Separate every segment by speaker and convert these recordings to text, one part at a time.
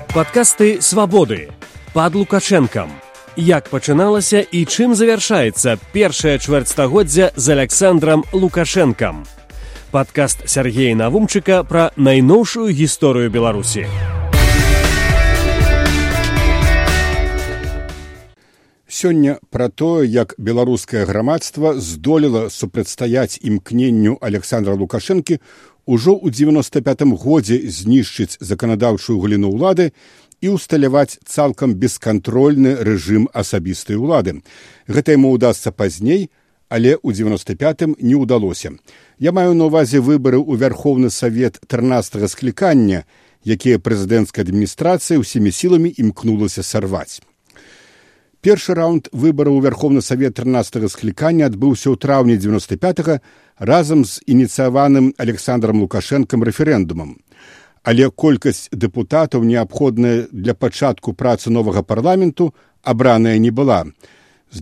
Speaker 1: Падкасты «Свабоды» пад Лукашэнкам. Як пачыналася і чым завяршаецца першае чвэрцьстагоддзя з Аляксандрам Лукашэнкам. Падкаст Сергея Навумчыка пра найноўшую гісторыю Беларусі.
Speaker 2: Сёння пра тое, як беларускае грамадства здолела супрацьстаяць імкненню Аляксандра Лукашэнкі ужо ў 95-м годзе знішчыць заканадаўчую галіну ўлады і ўсталяваць цалкам бескантрольны рэжым асабістай улады. Гэта яму ўдасца пазней, але ў 95-м не ўдалося. Я маю на ўвазе выбары ў Вярхоўны Савет 13-га склікання, якія прэзідэнцкая адміністрацыя ўсімі сіламі імкнулася сарваць. Першы раунд выбараў у Вярхоўны Савет 13-га склікання адбыўся ў траўні 95-га разам з ініцыяваным Аляксандрам Лукашэнкам рэферэндумам. Але колькасць дэпутатаў, неабходная для пачатку працы новага парламенту, абраная не была. З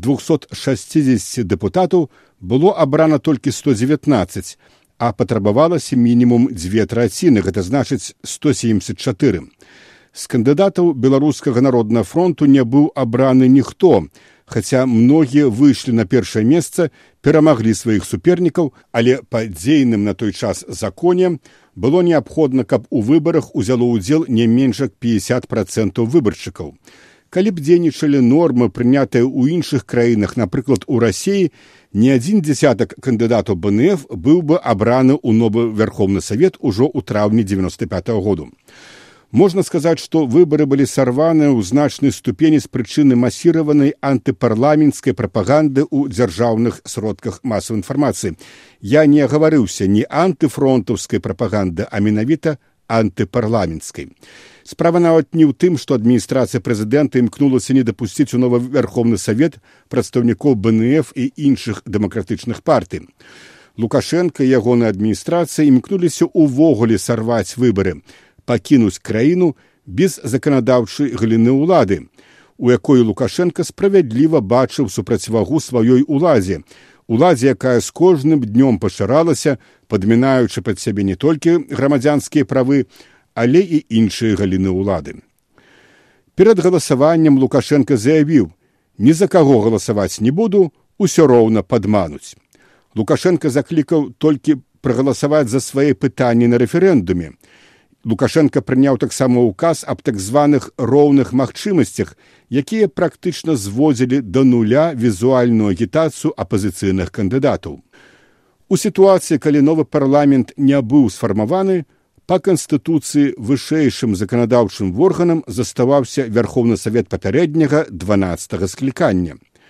Speaker 2: 260 дэпутатаў было абрана толькі 119, а патрабавалася мінімум 2/3, гэта значыць 174. З кандыдатаў Беларускага народнага фронту не быў абраны ніхто, хаця многія выйшлі на першае месца, перамаглі сваіх супернікаў, але па дзейным на той час законе было неабходна, каб у выбарах узяло ўдзел не менш як 50% выбаршчыкаў. Калі б дзейнічалі нормы, прынятыя ў іншых краінах, напрыклад, у Расіі, не адзін дзесятак кандыдатаў БНФ быў бы абраны ў новы Вярхоўны Савет ужо ў траўні 95-го году. Можна сказаць, што выбары былі сарваны ў значнай ступені з прычыны масіраванай антыпарламенцкай прапаганды ў дзяржаўных сродках масавай інфармацыі. Я не гаварыўся не антыфронтаўскай прапаганды, а менавіта антыпарламенцкай. Справа нават не ў тым, што адміністрацыя прэзідэнта імкнулася не дапусціць у новы Вярхоўны Савет прадстаўнікоў БНФ і іншых дэмакратычных партый. Лукашэнка і ягоная адміністрацыя імкнуліся ўвогуле сарваць выбары, пакінуць краіну без заканадаўчай галіны ўлады, у якой Лукашэнка справядліва бачыў супрацьвагу сваёй уладзе, якая з кожным днём пашыралася, падмінаючы пад сябе не толькі грамадзянскія правы, але і іншыя галіны ўлады. Перад галасаваннем Лукашэнка заявіў: «Ні за каго галасаваць не буду, усё роўна падмануць». Лукашэнка заклікаў толькі прагаласаваць за свае пытанні на рэферэндуме. Лукашэнка прыняў таксама ўказ аб так званых роўных магчымасцях, якія практычна зводзілі да нуля візуальную агітацыю апазіцыйных кандыдатаў. У сітуацыі, калі новы парламент не быў сфармаваны, па Канстытуцыі вышэйшым заканадаўчым органам заставаўся Вярхоўны Савет папярэдняга 12-га склікання.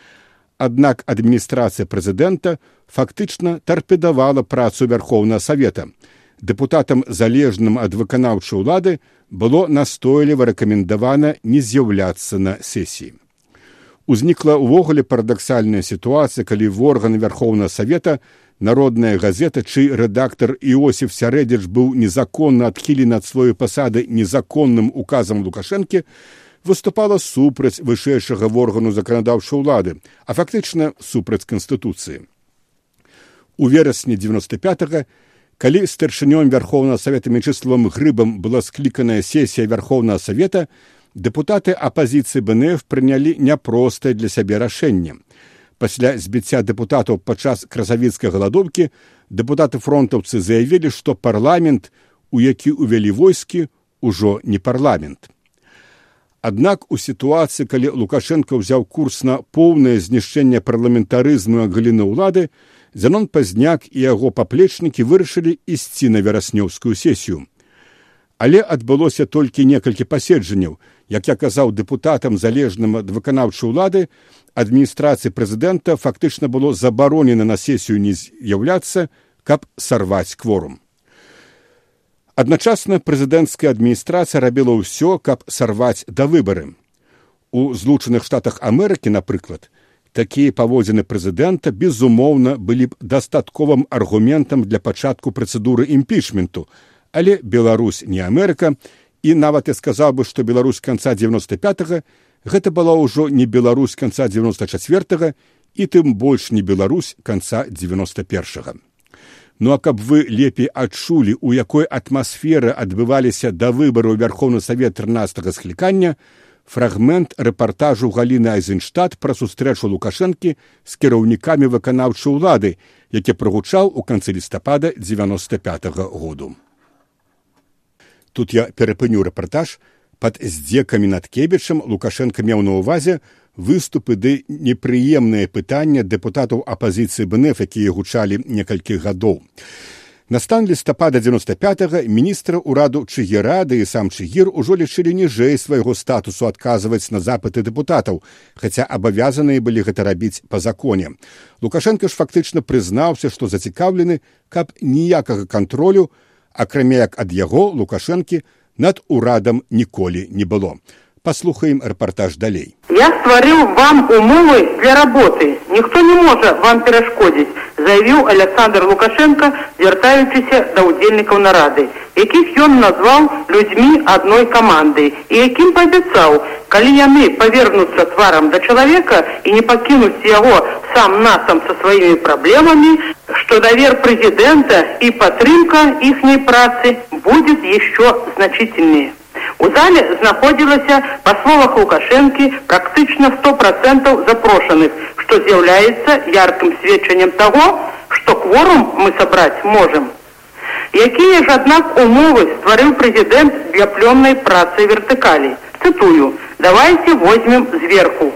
Speaker 2: Аднак адміністрацыя прэзідэнта фактычна тарпедавала працу Вярхоўнага Савета. Дэпутатам, залежным ад выканаўчай улады, было настойліва рэкамендавана не з'яўляцца на сесіі. Узнікла ўвогуле парадаксальная сітуацыя, калі в органы Вярхоўнага Савета народная газета, чый рэдактар Іосіф Сярэдзіч быў незаконна адхілены ад сваёй пасады незаконным указам Лукашэнкі, выступала супраць вышэйшага органу заканадаўчай улады, а фактычна супраць Канстытуцыі. У верасні 95-га, калі старшынём Вярхоўнага Савета Мячэславам Грыбам была скліканая сесія Вярхоўнага Савета, дэпутаты апазіцыі БНФ прынялі няпростае для сябе рашэнне. Пасля збіцця дэпутатаў падчас красавіцкай галадоўкі дэпутаты-фронтаўцы заявілі, што парламент, у які ўвялі войскі, ужо не парламент. Аднак у сітуацыі, калі Лукашэнка ўзяў курс на поўнае знішчэнне парламентарызму і галіны ўлады, Зянон Пазняк і яго паплечнікі вырашылі ісці на вераснёўскую сесію. Але адбылося толькі некалькі паседжанняў. Як я казаў дэпутатам, залежным ад выканаўчай улады, адміністрацыі прэзідэнта фактычна было забаронена на сесію не з'яўляцца, каб сарваць кворум. Адначасна прэзідэнцкая адміністрацыя рабіла ўсё, каб сарваць да выбары. У Злучаных Штатах Амерыкі, напрыклад, такія паводзіны прэзідэнта, безумоўна, былі б дастатковым аргументам для пачатку працэдуры імпічменту, але Беларусь не Амерыка, і нават я сказаў бы, што Беларусь канца 95-га гэта была ўжо не Беларусь канца 94-га і тым больш не Беларусь канца 91-га. Ну а каб вы лепей адчулі, у якой атмасферы адбываліся да выбараў Верховны Савет 13-го склікання, фрагмент рэпартажу Галіны Айзенштадт пра сустрэчу Лукашэнкі з кіраўнікамі выканаўчай улады, які прагучаў у канцы лістапада 95-го году. Тут я перапыню рэпартаж. Пад здзекамі над Кебічам Лукашенко меў на ўвазе выступы ды непрыемныя пытання дэпутатаў апазіцыі БНФ, якія гучалі некалькі гадоў. На стан лістапада 95-го міністра ўраду Чыгіра ды і сам Чыгір ужо лічылі ніжэй свайго статусу адказваць на запыты дэпутатаў, хаця абавязаныя былі гэта рабіць па законе. Лукашенко ж фактычна прызнаўся, што зацікаўлены, каб ніякага кантролю, акрамя як ад яго, Лукашэнкі, над урадам ніколі не было. Послухаем рэпартаж далей.
Speaker 3: Я стварыў вам умовы для работы. Ніхто не можа вам перашкодзіць, заявіў Александр Лукашенко, звяртаючыся да ўдзельнікаў нарады, якіх ён назваў людзьмі адной каманды, і якім паабяцаў, калі яны павернуцца тварам да чалавека і не пакінуць яго сам-насам са сваімі праблемамі, што давер прэзідэнта і падтрымка іхняй працы будет еще значительнее. У зале знаходзілася, па словах Лукашэнкі, практычна 100% запрошаных, што з'яўляецца яркім сведчаннем таго, што кворум мы сабраць можам. Якія ж, аднак, умовы стварыў прэзідэнт для плённай працы вертыкалі? Цытую: «Давайте возьмем зверху».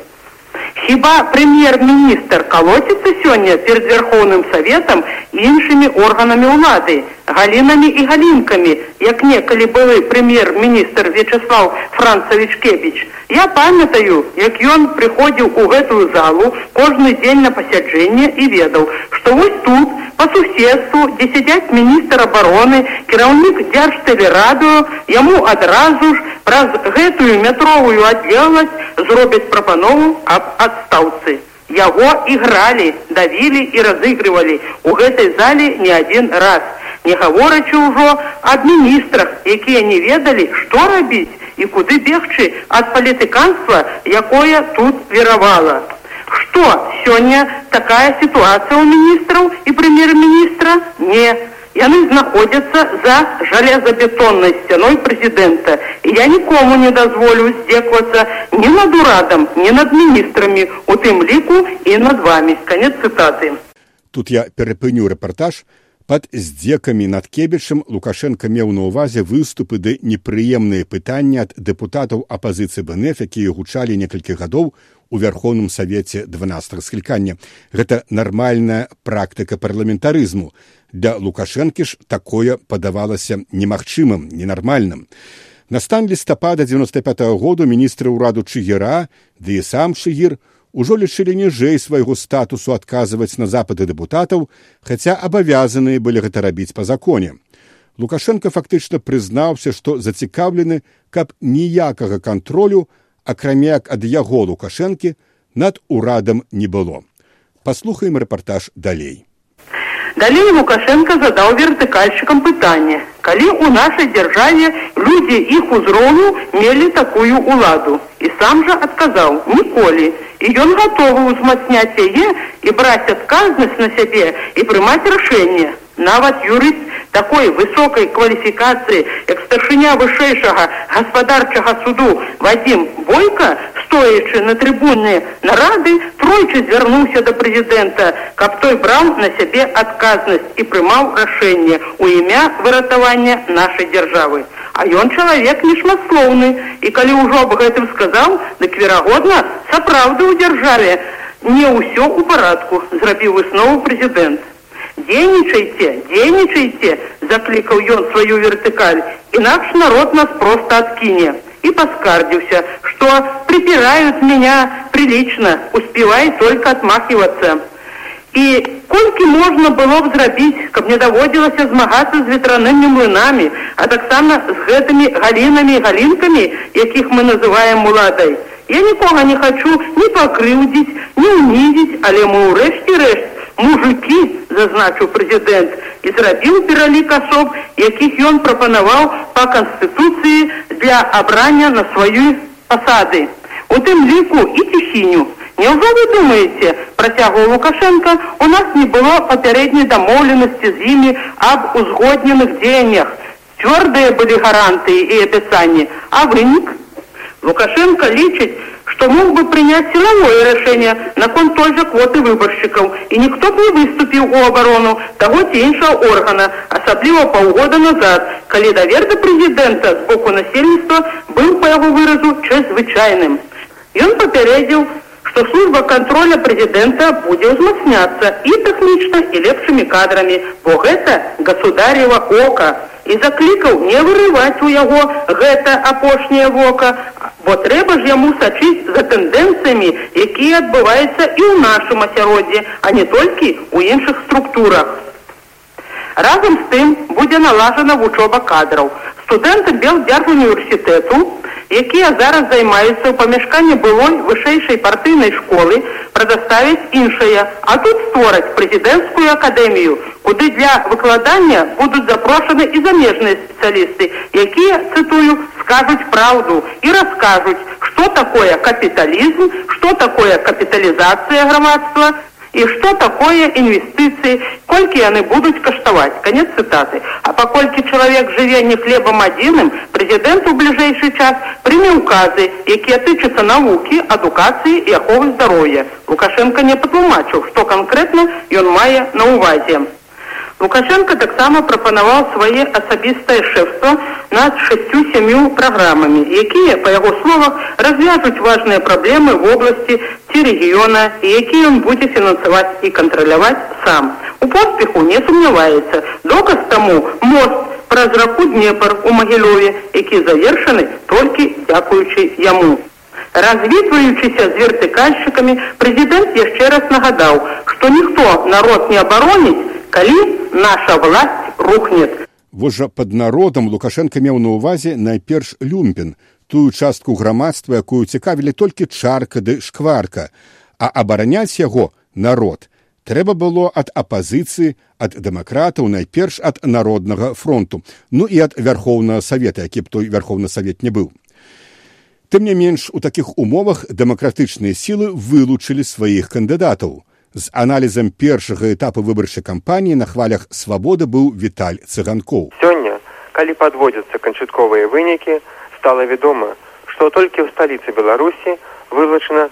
Speaker 3: Хіба прэм'ер-міністр калоціцца сёння перед Верховным Советом і іншымі органамі ўлады, галінамі і галінкамі, як некалі былы прэм'ер-міністр Вячеслав Францович Кебіч? Я памятаю, як ён прыходзіў у гэтую залу кожны дзень на пасяджэнне і ведаў, што вось тут, по суседству, дзе сядзяць міністр абароны, кіраўнік Дзяржтэлерадыё, яму адразу ж праз гэтую метровую аддзелнасць зробяць прапанову аб адстаўцы. Яго ігралі, давілі і разыгрывалі у гэтай зале не адзін раз, не гаворачы ўжо аб міністрах, якія не ведалі, што рабіць і куды бегчы ад палітыканства, якое тут віравала. Што, сёння такая сітуацыя ў міністраў і прэм'ер-міністра? Не. Яны знаходзяцца за жалезабетоннай сцяной прэзідэнта, і я нікому не дазволю здзеквацца ні над урадам, ні над міністрамі, у тым ліку і над вамі. Канец цытаты.
Speaker 2: Тут я перапыню рэпартаж. Пад здзекамі над Кебічам Лукашенко меў на ўвазе выступы ды непрыемныя пытанні ад дэпутатаў апазіцыі БНФ, якія гучалі некалькі гадоў у Верховным Савеце 12-го склікання. Гэта нармальная практыка парламентарызму. Для Лукашэнкі ж такое падавалася немагчымым, ненармальным. На стан лістапада 95-го году міністры ўраду Чыгіра ды і сам Чыгір ужо лічылі ніжэй свайго статусу адказваць на запыты дэпутатаў, хаця абавязаныя былі гэта рабіць па законе. Лукашенко фактычна прызнаўся, што зацікаўлены, каб ніякага кантролю, акрамя як ад яго Лукашэнкі, над урадам не было. Паслухаем рэпартаж далей.
Speaker 3: Далей Лукашенко задаў вертыкальшчыкам пытанне: калі ў нашай дзяржаве людзі іх узроўню мелі такую ўладу? І сам жа адказаў: ніколі. І ён гатовы ўзмацняць яе і браць адказнасць на сябе і прымаць рашэнне. Нават юрыст такой высокай кваліфікацыі, як старшыня вышэйшага гаспадарчага суду Вадзім Бойка, стоячы на трыбуне нарады, тройчы звярнуўся да прэзідэнта, каб той браў на сябе адказнасць і прымаў рашэнне ў імя выратавання нашай дзяржавы. А ён чалавек нешматслоўны, і калі ўжо аб гэтым сказаў, дык верагодна, сапраўды ў дзяржаве не ўсё ў парадку, зрабіў выснову прэзідэнт. «Дзейнічайце, дзейнічайце», заклікаў ён сваю вертыкаль, «інакш народ нас проста адкіне». И поскардился, что припирают меня прилично, успевай только отмахиваться. И колькі можна было б зрабіць, каб не даводзілася змагацца з ветранымі млынамі, а таксама з гэтымі галінамі і галінкамі, якіх мы называем уладай. Я нікога не хочу ні пакрыўдзіць, ні ўнізіць, але мы ўрэшце рэшт мужики, зазначыў прэзідэнт, і зрабіў пералік асоб, якіх ён прапанаваў па Канстытуцыі для абрання на свае пасады. У тым ліку і Ціхіню, Няўжо вы думаеце, працягваў Лукашенко, у нас не было папярэдняй дамоўленасці з імі аб узгодненых дзеяннях? Цвёрдыя былі гарантыі і абяцанні, а вынік? Лукашенко лічыць, что мог бы принять силовое решение наконт той же квоты выборщиков, и никто бы не выступил у оборону того ці іншого органа, особливо полгода назад, коли довер до президента с боку насельніцтва был, по его выразу, чрезвычайным. И он попередил, что служба контроля президента будет узмацняться и технично, и лепшими кадрами, бо гэта государево око. І заклікаў не вырываць у яго гэта апошняе вока, бо трэба ж яму сачыць за тэндэнцыямі, якія адбываюцца і ў нашым асяроддзі, а не толькі ў іншых структурах. Разам з тым будзе налажана вучоба кадраў. Студэнты Белдзяржуніверсітэту, якія зараз займаюцца ў памяшканні былой вышэйшай партыйнай школы, прадаставяць іншае, а тут створаць прэзідэнцкую акадэмію, куды для выкладання будуць запрошаны і замежныя спецыялісты, якія, цытую, скажуць праўду і раскажуць, што такое капіталізм, што такое капіталізацыя грамадства, і што такое інвестыцыі, колькі яны будуць каштаваць. Конец цытаты. А паколькі чалавек жыве не хлебам адзіным, прэзідэнт у бліжэйшы час прыме указы, якія тычацца навукі, адукацыі і аховы здароўя. Лукашенко не патлумачыў, што канкрэтна ён мае на ўвазе. Лукашенко таксама прапанаваў свае асабістае шэфства над 6-7 праграмамі, якія, па яго словах, развяжуць важныя праблемы в обласці ці рэгіёна, і якія ён будзе фінансаваць і кантраляваць сам. У поспеху не сумняваецца. Доказ таму мост праз раку Днепр у Магілёве, які завершаны толькі дзякуючы яму. Развітваючыся з вертыкальшчыкамі, прэзідэнт яшчэ раз нагадаў, што ніхто народ не абароніць, калі наша власть рухнет.
Speaker 2: Вось жа пад народам Лукашенко меў на ўвазе найперш люмпен, тую частку грамадства, якую цікавілі толькі чарка ды шкварка, а абараняць яго народ трэба было ад апазіцыі, ад дэмакратаў, найперш ад Народнага фронту, ну і ад Вярхоўнага Савета, які б той Вярхоўны Савет не быў. Тым не менш, у такіх умовах дэмакратычныя сілы вылучылі сваіх кандыдатаў. З аналізам першага этапу выбарчай кампаніі на хвалях свабоды быў Віталь Цыганкоў.
Speaker 4: Сёння, калі падводзяцца канчатковыя вынікі, стала вядома, што толькі ў сталіцы Беларусі вылучана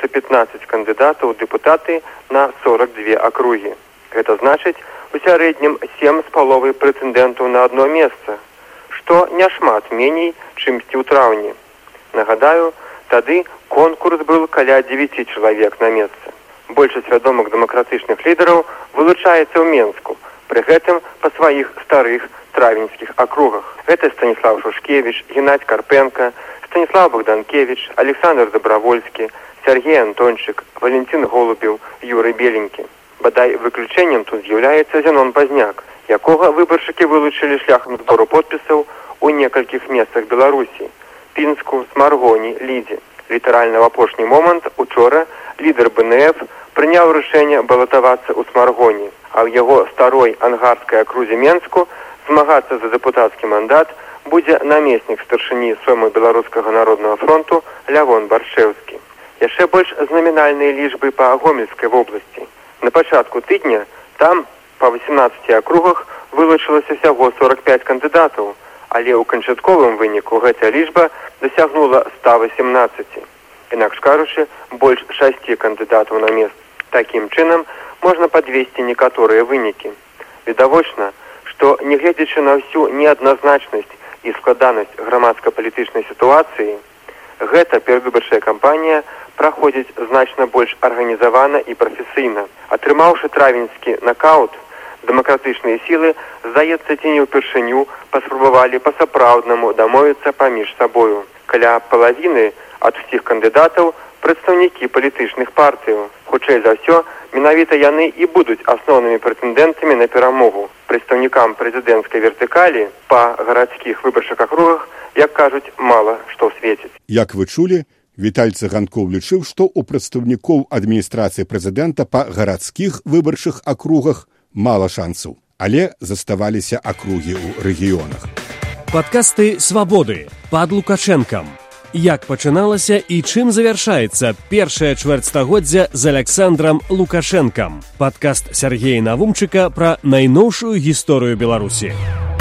Speaker 4: 315 кандыдатаў ў дэпутаты на 42 акругі. Гэта значыць, у сярэднім 7,5 прэтэндэнтаў на адно месца, што няшмат меней, чымсьці ў траўні. Нагадаю, тады конкурс быў каля 9 чалавек на месцы. Большасць вядомых дэмакратычных лідараў вылучаецца ў Менску, пры гэтым па сваіх старых травеньскіх акругах. Гэта Станіслав Шушкевіч, Геннадзь Карпенка, Станіслав Богданкевіч, Александр Добравольскі, Сергей Антончык, Валентин Голубеў, Юрый Беленькі. Бадай выключэннем тут з'яўляецца Зенон Пазняк, якога выбаршчыкі вылучылі шляхам збору подпісаў у некалькіх месцах Беларусі – Пінску, Смаргоні, Лідзе. Літаральна ў апошні момант учора лідар БНФ прыняў рашэнне балатавацца ў Смаргоні, а ў яго старой ангарскай акрузе Менску змагацца за дэпутацкі мандат будзе намеснік старшыні Сойму Беларускага народнага фронту Лявон Баршэўскі. Яшчэ больш знамінальныя лічбы па Гомельскай вобласці. На пачатку тыдня там па 18 акругах вылучылася ўсяго 45 кандыдатаў, але ў канчатковым выніку гэтая лічба дасягнула 118. Інакш кажучы, больш 6 кандыдатаў на месца. Такім чынам можна падвесці некаторыя вынікі. Відавочна, што, нягледзячы на ўсю неадназначнасць і складанасць грамадска-палітычнай сітуацыі, гэта перадвыбарчая кампанія праходзіць значна больш арганізавана і прафесійна. Атрымаўшы травеньскі накаут, дэмакратычныя сілы, здаецца, ці не ўпершыню паспрабавалі па-сапраўднаму дамовіцца паміж сабою. Каля палавіны ад усіх кандыдатаў прадстаўнікі палітычных партыяў. Хутчэй за ўсё, менавіта яны і будуць асноўнымі прэтэндэнтамі на перамогу. Прадстаўнікам прэзідэнцкай вертыкалі па гарадскіх выбарчых акругах, як кажуць, мала што свеціць.
Speaker 2: Як вы чулі, Віталь Цыганкоў лічыў, што ў прадстаўнікоў адміністрацыі прэзідэнта па гарадскіх выбарчых акругах мала шансаў, але заставаліся акругі ў рэгіёнах.
Speaker 1: Падкасты «Свабоды» пад Лукашэнкам. Як пачыналася і чым завяршаецца першае чвэрцьстагоддзя з Александрам Лукашэнкам. Падкаст Сяргея Навумчыка пра найноўшую гісторыю Беларусі.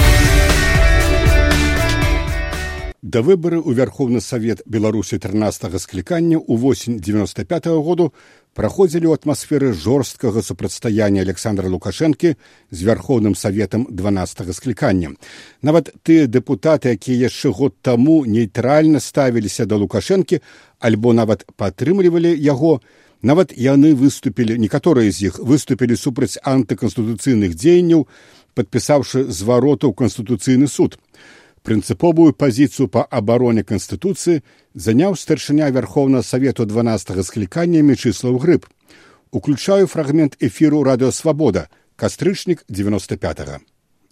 Speaker 2: Да выбары ў Верховны Савет Беларусі 13-го склікання ў восень 95-го году праходзілі ў атмасферы жорсткага супрацьстаяння Александра Лукашэнкі з Верховным Саветам 12-го склікання. Нават тыя дэпутаты, якія яшчэ год таму нейтральна ставіліся да Лукашэнкі альбо нават падтрымлівалі яго, нават яны выступілі, некаторыя з іх выступілі супраць антыканстытуцыйных дзеянняў, падпісаўшы звароту ў Канстытуцыйны суд. Прынцыповую пазіцыю па абароне Канстытуцыі заняў старшыня Верховнага Савету 12-го склікання Мечыслаў Грыб. Уключаю фрагмент эфіру Радыё Свабода, кастрычнік 95-го.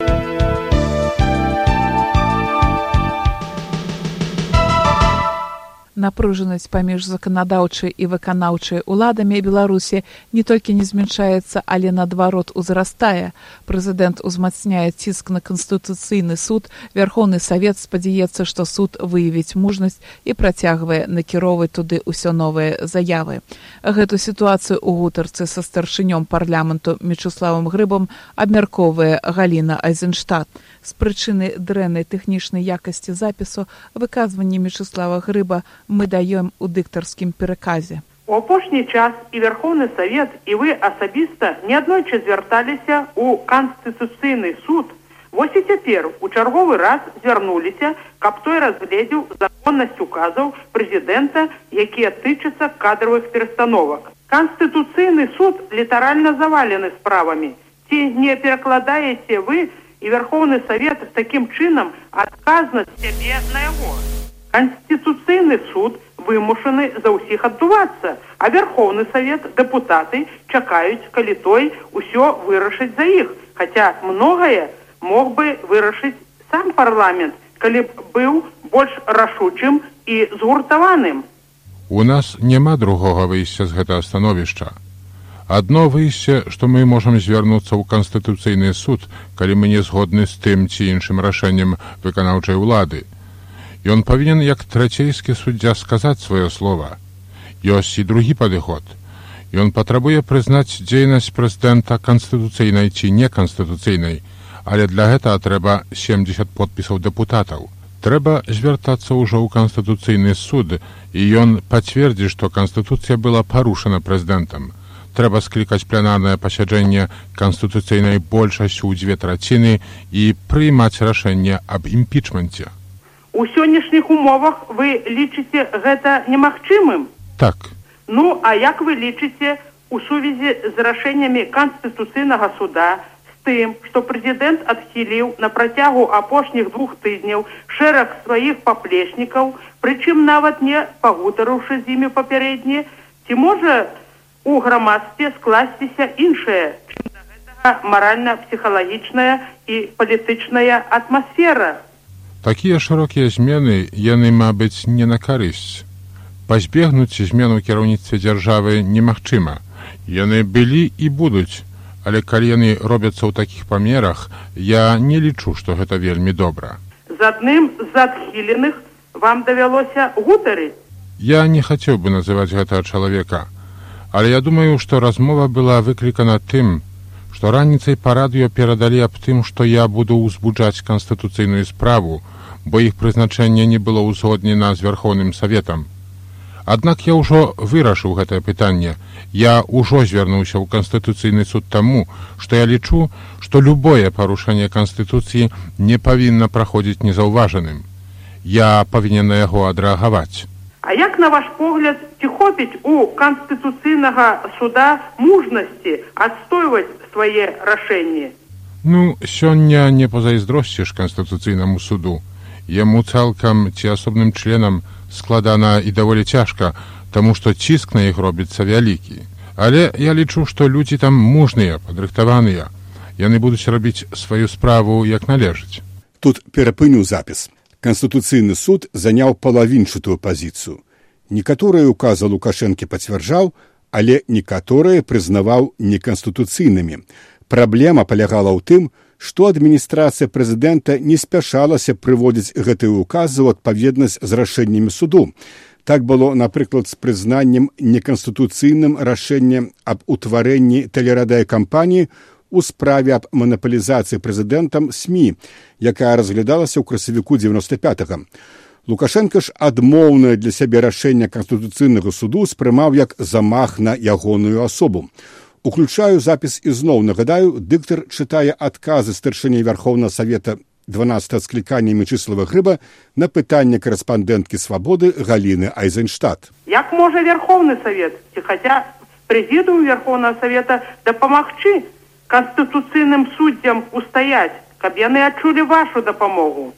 Speaker 5: Напружанасць паміж заканадаўчай і выканаўчай уладамі Беларусі не толькі не змяншаецца, але наадварот узрастае. Прэзідэнт узмацняе ціск на Канстытуцыйны суд, Верховны Савет спадзяецца, што суд выявіць мужнасць і працягвае накіроўваць туды ўсё новыя заявы. Гэту сітуацыю ў гутарцы са старшынём парламенту Мечыславам Грыбам абмяркоўвае Галіна Айзенштадт. З прычыны дрэннай тэхнічнай якасці запісу выказванні Мечыслава Грыба мы даем у дыктарскім пераказе.
Speaker 3: У апошні час і Верховны Савет, і вы асабіста неаднойчы звярталіся ў Канстытуцыйны суд. Вось і цяпер у чарговы раз звярнуліся, каб той разгледзеў законнасць указаў прэзідэнта, якія тычацца кадравых перастановак. Канстытуцыйны суд літаральна завалены справамі. Ці не перакладаеце вы і Верховны Савет з такім чынам адказнасць сябе на яго? Конституцыйны суд вымушаны за ўсіх аддувацца, а Верховны Савет, дэпутаты чакаюць, калі той усё вырашыць за іх, хаця многае мог бы вырашыць сам парламент, калі б быў больш рашучым і згуртаваным.
Speaker 6: У нас няма другога выйсця з гэтага становішча. Адно выйсце, што мы можам звярнуцца ў Канстытуцыйны суд, калі мы не згодны з тым ці іншым рашэннем выканаўчай улады. Ён павінен, як трацейскі суддзя, сказаць сваё слова. Ёсць і другі падыход. Ён патрабуе прызнаць дзейнасць прэзідэнта канстытуцыйнай ці неканстытуцыйнай, але для гэтага трэба 70 подпісаў дэпутатаў. Трэба звяртацца ўжо ў Канстытуцыйны суд, і ён пацвердзіць, што Канстытуцыя была парушана прэзідэнтам. Трэба склікаць пленарнае пасяджэнне канстытуцыйнай большасцю ў 2/3 і прыймаць рашэнне аб імпічменце.
Speaker 3: У сённяшніх умовах вы лічыце гэта немагчымым?
Speaker 6: Так.
Speaker 3: Ну, а як вы лічыце у сувязі з рашэннямі Канстытуцыйнага суда з тым, што прэзідэнт адхіліў на працягу апошніх 2 тыдняў шэраг сваіх паплечнікаў, прычым нават не пагутарыўшы з імі папярэдне, ці можа у грамадстве скласціся іншая, чым да гэтага маральна-псіхалагічная і палітычная атмасфера?
Speaker 6: Такія шырокія змены, яны, мабыць, не на карысць. Пазбегнуць змен у кіраўніцтве дзяржавы немагчыма. Яны былі і будуць, але калі яны робяцца ў такіх памерах, я не лічу, што гэта вельмі добра.
Speaker 3: З адным з адхіленых вам давялося гутарыць?
Speaker 6: Я не хацеў бы называць гэтага чалавека, але я думаю, што размова была выклікана тым, што раніцай па радыё перадалі аб тым, што я буду ўзбуджаць канстытуцыйную справу, бо іх прызначэнне не было ўзгоднена з Верховным Саветам. Аднак я ўжо вырашыў гэтае пытанне. Я ўжо звярнуўся ў Канстытуцыйны суд таму, што я лічу, што любое парушэнне Канстытуцыі не павінна праходзіць незаўважаным. Я павінен на яго адрэагаваць.
Speaker 3: А як, на ваш погляд, ці хопіць у Канстытуцыйнага суда мужнасці адстойваць свае рашэнні?
Speaker 6: Ну, сёння не пазайздросціш Канстытуцыйнаму суду. Яму цалкам ці асобным членам складана і даволі цяжка, таму што ціск на іх робіцца вялікі. Але я лічу, што людзі там мужныя, падрыхтаваныя. Яны будуць рабіць сваю справу як належыць.
Speaker 2: Тут перапыню запіс. Канстытуцыйны суд заняў палавінчатую пазіцыю. Некаторыя указы Лукашэнкі пацвярджаў, але некаторыя прызнаваў неканстытуцыйнымі. Праблема палягала ў тым, што адміністрацыя прэзідэнта не спяшалася прыводзіць гэтыя ўказы ў адпаведнасць з рашэннямі суду. Так было, напрыклад, з прызнаннем неканстытуцыйным рашэння аб утварэнні тэлерадыёкампаніі у справе аб манапалізацыі прэзідэнтам СМІ, якая разглядалася ў красавіку 95-го. Лукашенка ж адмоўнае для сябе рашэнне Канстытуцыйнага суду спрымаў як замах на ягоную асобу. Уключаю запіс ізноў. Нагадаю, дыктар чытае адказы старшыні Верховнага Савета 12 склікання Мечислава Грыба на пытанне корэспандэнткі «Свабоды» Галіны Айзенштадт.
Speaker 3: Як можа Верховны Савет, ці хаця прэзідыум Верховнага Савета дапамагчы канстытуцыйным суддзям устаяць, каб яны адчулі вашу дапамогу?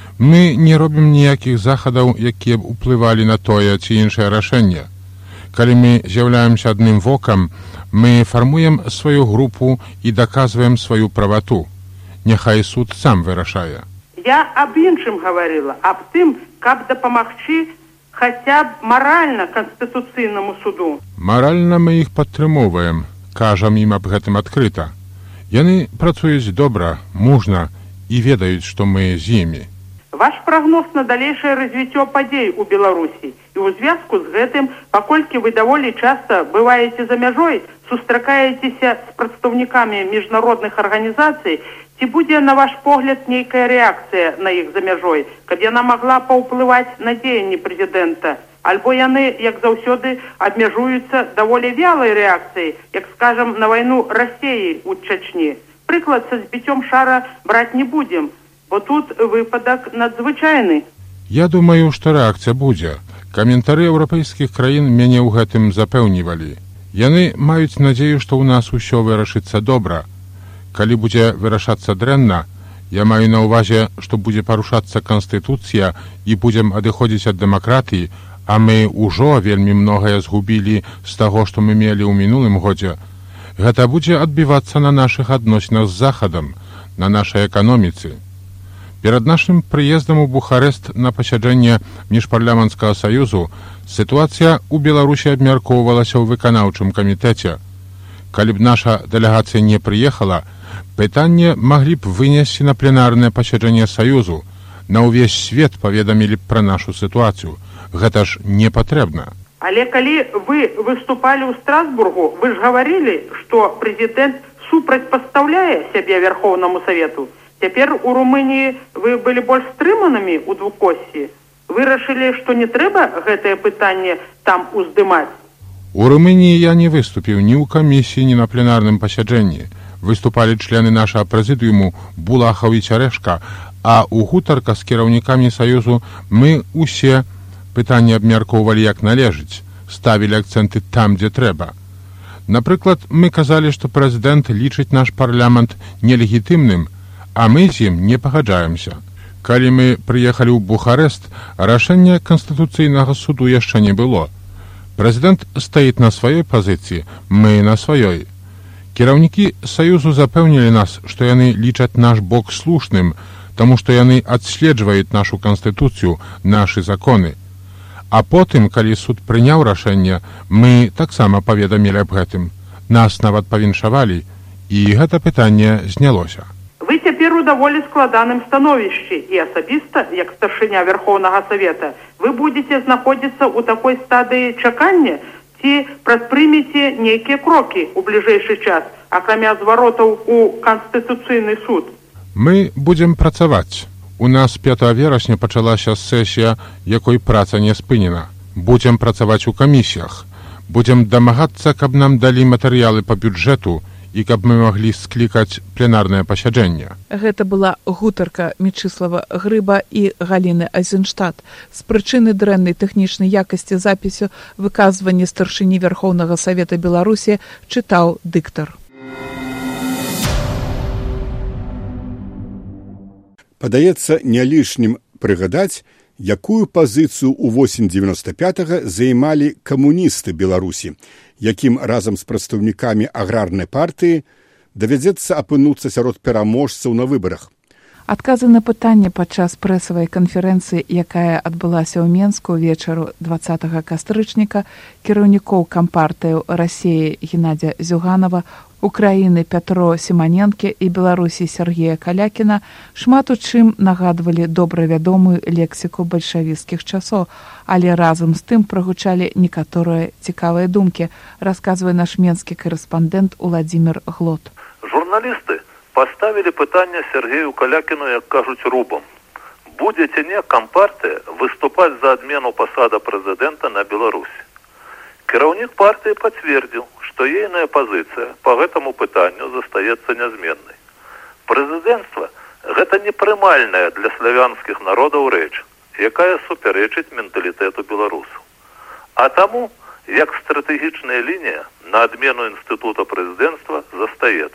Speaker 6: Мы не робім ніякіх захадаў, якія б уплывалі на тое ці іншае рашэнне. Калі мы з'яўляемся адным вокам, мы фармуем сваю групу і даказваем сваю правату. Няхай суд сам вырашае.
Speaker 3: Я аб іншым гаварыла, аб тым, каб дапамагчы хаця б маральна Канстытуцыйнаму суду.
Speaker 6: Маральна мы іх падтрымоўваем, кажам ім аб гэтым адкрыта. Яны працуюць добра, мужна і ведаюць, што мы з імі.
Speaker 3: Ваш прагноз на далейшае развіццё падзей у Беларусі і ў звязку з гэтым, паколькі вы даволі часта бываеце за мяжой, сустракаецеся з прадстаўнікамі міжнародных арганізацый, ці будзе, на ваш погляд, нейкая рэакцыя на іх за мяжой, каб яна магла паўплываць на дзеянні прэзідэнта? Альбо яны, як заўсёды, абмяжуюцца даволі вялай рэакцыяй, як, скажам, на вайну Расіі ў Чачні. Прыклад са збіццём шара браць не будзем, бо тут выпадак надзвычайны.
Speaker 6: Я думаю, што рэакцыя будзе. Каментары еўрапейскіх краін мяне ў гэтым запэўнівалі. Яны маюць надзею, што ў нас усё вырашыцца добра. Калі будзе вырашацца дрэнна, я маю на ўвазе, што будзе парушацца Канстытуцыя і будзем адыходзіць ад дэмакратыі, а мы ўжо вельмі многае згубілі з таго, што мы мелі ў мінулым годзе. Гэта будзе адбівацца на нашых адносінах з Захадам, на нашай эканоміцы. Перад нашым прыездам у Бухарэст на пасяджэнне міжпарламенцкага саюзу сітуацыя ў Беларусі абмяркоўвалася ў выканаўчым камітэце. Калі б наша дэлегацыя не прыехала, пытанне маглі б вынесці на пленарнае пасяджэнне саюзу. На ўвесь свет паведамілі б пра нашу сітуацыю. Гэта ж не патрэбна.
Speaker 3: Але калі вы выступалі ў Страсбургу, вы ж гаварылі, што прэзідэнт супрацьпастаўляе сябе Верхоўнаму Савету. Цяпер у Румыніі вы былі больш стрыманымі ў двукоссі. Вырашылі, што не трэба гэтае пытанне там уздымаць?
Speaker 6: У Румыніі я не выступіў ні ў камісіі, ні на пленарным пасяджэнні. Выступалі члены нашага прэзідыуму Булахаў і Цярэшка, а ў гутарках з кіраўнікамі Саюзу мы ўсе пытанні абмяркоўвалі як належыць, ставілі акцэнты там, дзе трэба. Напрыклад, мы казалі, што прэзідэнт лічыць наш парламент нелегітымным, а мы з ім не пагаджаемся. Калі мы прыехалі ў Бухарэст, рашэння Канстытуцыйнага суду яшчэ не было. Прэзідэнт стаіць на сваёй пазіцыі, мы на сваёй. Кіраўнікі Саюзу запэўнілі нас, што яны лічаць наш бок слушным, таму што яны адследжваюць нашу Канстытуцыю, нашы законы. А потым, калі суд прыняў рашэнне, мы таксама паведамілі аб гэтым. Нас нават павіншавалі, і гэта пытанне знялося.
Speaker 3: Вы цяпер у даволі складаным становішчы і асабіста, як старшыня Верхоўнага Савета, вы будзеце знаходзіцца ў такой стадыі чакання ці прадпрымеце нейкія крокі ў бліжэйшы час, акрамя зваротаў у Канстытуцыйны суд?
Speaker 6: Мы будзем працаваць. У нас 5 верасня пачалася сесія, якой праца не спынена. Будзем працаваць у камісіях. Будзем дамагацца, каб нам далі матэрыялы па бюджэту і каб мы маглі склікаць пленарнае пасяджэнне.
Speaker 5: Гэта была гутарка Мечислава Грыба і Галіны Айзенштадт. З прычыны дрэннай тэхнічнай якасці запісу выказванне старшыні Верхоўнага Савета Беларусі чытаў дыктар.
Speaker 2: Падаецца не лішнім прыгадаць, якую пазіцыю ў 8-95 займалі камуністы Беларусі, якім разам з прадстаўнікамі аграрнай партыі давядзецца апынуцца сярод пераможцаў на выбарах.
Speaker 5: Адказы на пытанне падчас прэсавай канферэнцыі, якая адбылася ў Менску вечару 20 кастрычніка, кіраўнікоў кампартыяў Расіі Геннадзя Зюганова, Украіны Пятро Сіманенкі і Беларусі Сергея Калякіна шмат у чым нагадвалі добра вядомую лексіку бальшавіцкіх часоў, але разам з тым прагучалі некаторыя цікавыя думкі, расказвае наш менскі корэспандэнт Уладзімір Глот.
Speaker 7: Журналісты поставили пытанне Сергею Калякіну, як кажуть, рубом. Будете не компартия выступать за отмену посада президента на Беларуси? Кіраўнік партии подтвердил, что ейная позиция по этому пытанню застаецца нязменной. Президентство – это непрымальная для славянских народов рэч, якая супярэчыць менталітэту беларусаў. А тому, як стратегічная линия на отмену института президентства застаецца.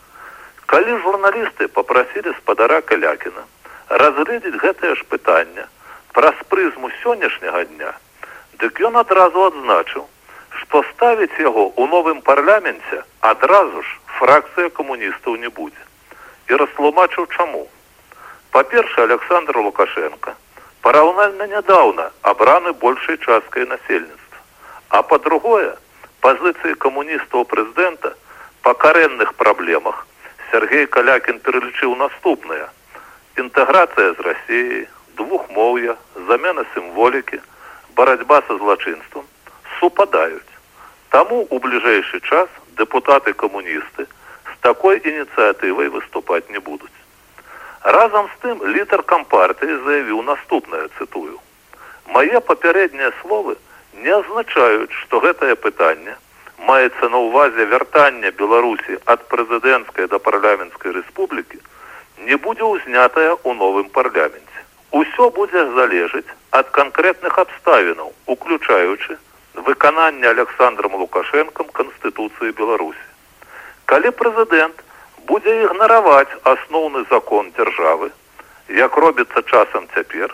Speaker 7: Калі журналісты попросили спадара Калякіна разгледзець гэтае ж пытанне праз прызму сённяшняга дня, дык ён адразу адзначыў, што ставіць яго ў новым парламенце адразу ж фракцыя камуністаў не будзе. І растлумачыў чаму. Па-першае, Александр Лукашенко параўнальна нядаўна абраны большай часткай насельніцтва. А па-другое, пазіцыі камуністаў прэзідэнта па карэнных праблемах Сергей Калякін пералічыў наступнае: інтэграцыя з Расіяй, двухмоўя, замена сімволікі, барацьба са злачынствам супадаюць. Таму у бліжэйшы час дэпутаты-камуністы з такой ініцыятывай выступаць не будуць. Разам з тым лідар кампартыі заявіў наступнае, цытую: «Мае папярэднія словы не азначаюць, што гэтае пытанне маецца на ўвазе вяртання Беларусі ад прэзідэнцкай да парламенцкай рэспублікі, не будзе ўзнятая ў новым парламенце. Усё будзе залежыць ад канкрэтных абставінаў, уключаючы выкананне Александром Лукашэнкам Канстытуцыі Беларусі. Калі прэзідэнт будзе ігнараваць асноўны закон дзяржавы, як робіцца часам цяпер,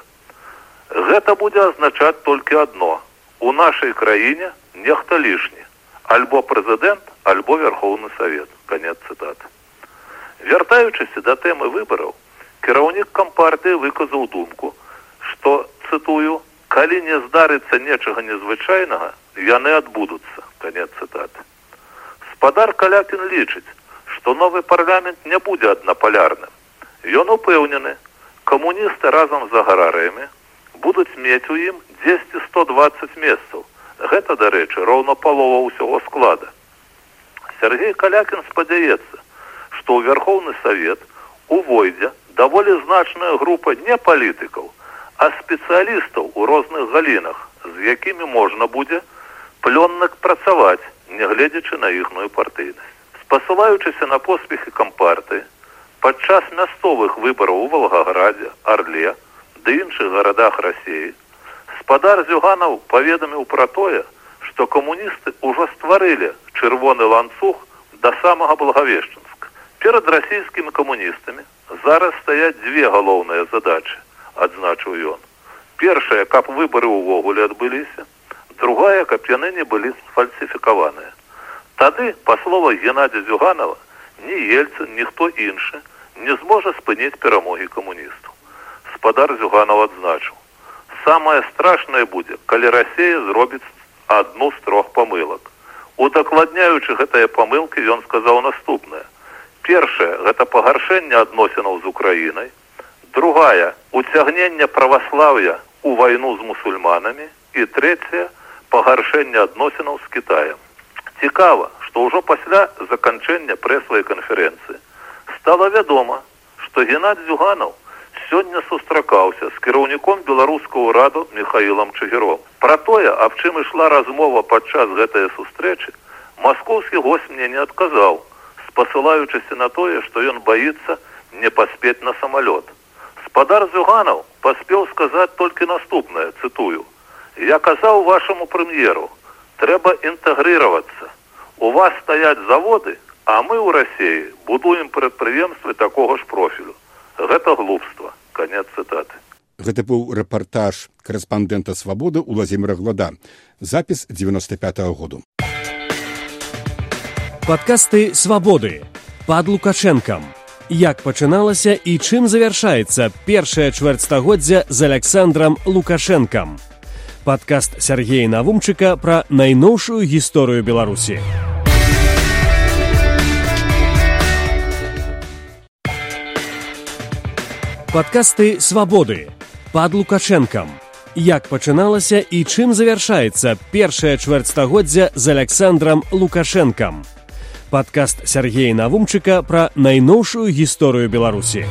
Speaker 7: гэта будзе азначаць толькі адно: у нашай краіне нехта лішні. Альбо прэзідэнт, альбо Верховны Савет». Конец цытаты. Вяртаючыся да тэмы выбараў, кіраўнік кампартыі выказаў думку, што, цытую, «калі не здарыцца нечага незвычайнага, яны адбудуцца». Конец цытаты. Спадар Калякін лічыць, што новы парламент не будзе аднапалярным. Ён упэўнены, камуністы разам з агарарыямі будуць мець у ім 200-120 месцаў. Гэта, дарэчы, роўна палова ўсяго склада. Сергей Калякін спадзяецца, што ў Верховны Савет увойдзе даволі значная група не палітыкаў, а спецыялістаў у розных галінах, з якімі можна будзе плённа працаваць, нягледзячы на іхную партыйнасць. Спасылаючыся на поспехі кампартыі, падчас мясцовых выбараў у Волгаградзе, Арле ды іншых гарадах Расіі, спадар Зюганов паведаміў пра тое, што камуністы ўжо стварылі чырвоны ланцуг да самага Благавешчынска. Перад расійскімі камуністамі зараз стаяць дзве галоўныя задачы, адзначыў ён. Першая, каб выбары ўвогуле адбыліся, другая, каб яны не былі сфальсіфікаваныя. Тады, па словах Геннадзя Зюганова, ні Ельцын, ніхто іншы не зможа спыніць перамогі камуністаў. Спадар Зюганов адзначыў: «Самае страшнае будзе, калі Расія зробіць адну з трох памылак». Удакладняючы гэтыя памылкі, ён сказаў наступнае: «Першае – гэта пагаршэнне адносінаў з Украінай. Другая – уцягненне праваслаўя ў вайну з мусульманамі. І трэцяе – пагаршэнне адносінаў з Кітаем». Цікава, што ўжо пасля заканчэння прэсавай канферэнцыі стала вядома, што Геннадзь Зюганов сёння сустракаўся з кіраўніком беларускага ўраду Міхаілам Чыгіром. Пра тое, аб чым ішла размова падчас гэтае сустрэчы, маскоўскі госць мне не адказаў, спасылаючыся на тое, што ён баіцца не паспець на самалёт. Спадар Зюганов паспеў сказаць толькі наступнае, цытую: «Я казаў вашаму прэм'еру, трэба інтэгрыравацца. У вас стаяць заводы, а мы ў Расіі будуем прадпрыемствы такога ж профілю. Гэта глупства». Конец цытаты.
Speaker 2: Гэта быў рэпартаж корэспандэнта «Свабоды» Уладзіміра Глада. Запіс 95-го году.
Speaker 1: Падкасты «Свабоды» пад Лукашэнкам. Як пачыналася і чым завяршаецца першае чвэрцьстагоддзя з Александрам Лукашэнкам? Падкаст Сергея Навумчыка пра найноўшую гісторыю Беларусі. Падкасты «Свабоды» пад Лукашэнкам. Як пачыналася і чым завяршаецца першае чвэрцьстагоддзя з Александрам Лукашэнкам? Падкаст Сергея Навумчыка пра найноўшую гісторыю Беларусі.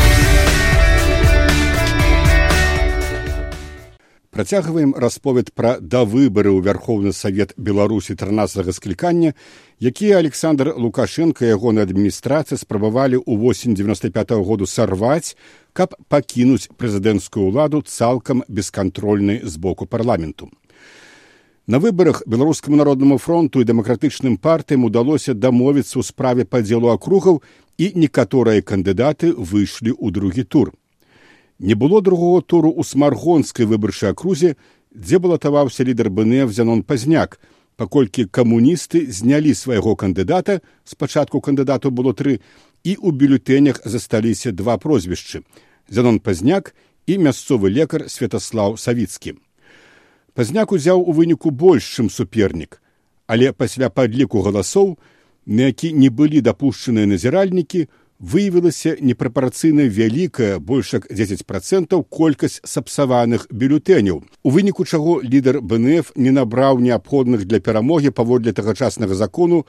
Speaker 2: Працягваем расповед пра давыбары ў Вярхоўны Савет Беларусі 13-го склікання, якія Александр Лукашенко і ягоная адміністрацыя спрабавалі ў восень 95-го году сарваць, каб пакінуць прэзідэнцкую ўладу цалкам бескантрольнай з боку парламенту. На выбарах Беларускаму народнаму фронту і дэмакратычным партыям удалося дамовіцца ў справе падзелу акругаў, і некаторыя кандыдаты выйшлі ў другі тур. Не было другого туру ў Смаргонскай выбарчай акрузе, дзе балатаваўся лідар БНФ Зянон Пазняк, паколькі камуністы знялі свайго кандыдата, спачатку кандыдатаў было 3, і ў бюлетэнях засталіся 2 прозвішчы – Зянон Пазняк і мясцовы лекар Святаслаў Савіцкі. Пазняк узяў у выніку больш, чым супернік, але пасля падліку галасоў, на які не былі дапушчаныя назіральнікі, выявілася непрапарцыйна вялікая, больш як 10% колькасць сапсаваных бюлетэняў, у выніку чаго лідар БНФ не набраў неабходных для перамогі паводле тагачаснага закону